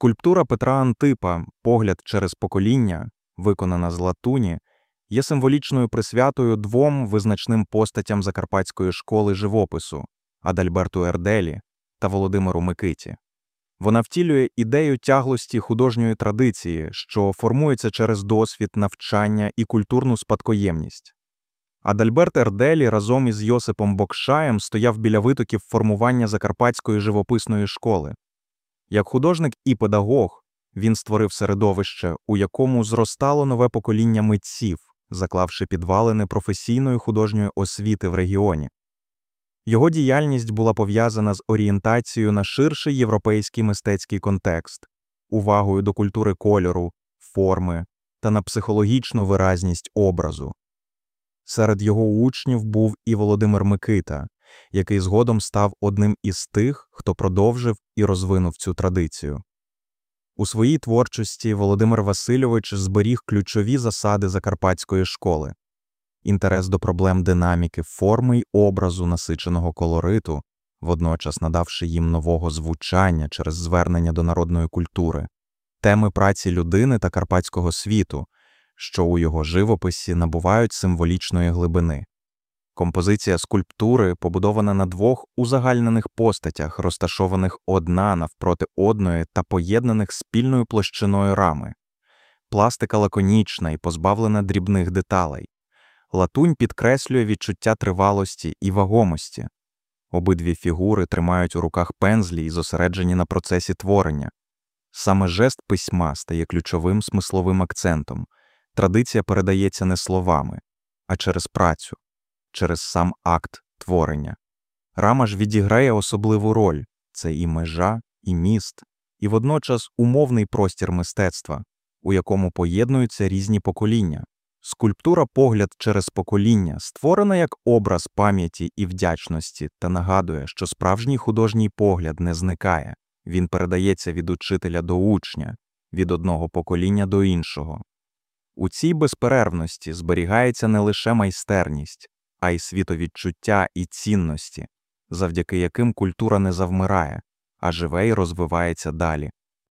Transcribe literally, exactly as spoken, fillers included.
Скульптура Петра Антипа «Погляд через покоління», виконана з латуні, є символічною присвятою двом визначним постатям закарпатської школи живопису – Адальберту Ерделі та Володимиру Микиті. Вона втілює ідею тяглості художньої традиції, що формується через досвід, навчання і культурну спадкоємність. Адальберт Ерделі разом із Йосипом Бокшаєм стояв біля витоків формування закарпатської живописної школи. Як художник і педагог, він створив середовище, у якому зростало нове покоління митців, заклавши підвалини професійної художньої освіти в регіоні. Його діяльність була пов'язана з орієнтацією на ширший європейський мистецький контекст, увагою до культури кольору, форми та на психологічну виразність образу. Серед його учнів був і Володимир Микита, який згодом став одним із тих, хто продовжив і розвинув цю традицію. У своїй творчості Володимир Васильович зберіг ключові засади закарпатської школи. Інтерес до проблем динаміки форми й образу насиченого колориту, водночас надавши їм нового звучання через звернення до народної культури, теми праці людини та карпатського світу, що у його живописі набувають символічної глибини. Композиція скульптури побудована на двох узагальнених постатях, розташованих одна навпроти одної та поєднаних спільною площиною рами. Пластика лаконічна і позбавлена дрібних деталей. Латунь підкреслює відчуття тривалості і вагомості. Обидві фігури тримають у руках пензлі і зосереджені на процесі творення. Саме жест письма стає ключовим смисловим акцентом. Традиція передається не словами, а через працю, через сам акт творення. Рама ж відіграє особливу роль – це і межа, і міст, і водночас умовний простір мистецтва, у якому поєднуються різні покоління. Скульптура «Погляд через покоління» створена як образ пам'яті і вдячності та нагадує, що справжній художній погляд не зникає, він передається від учителя до учня, від одного покоління до іншого. У цій безперервності зберігається не лише майстерність, а й світовідчуття і цінності, завдяки яким культура не завмирає, а живе і розвивається далі.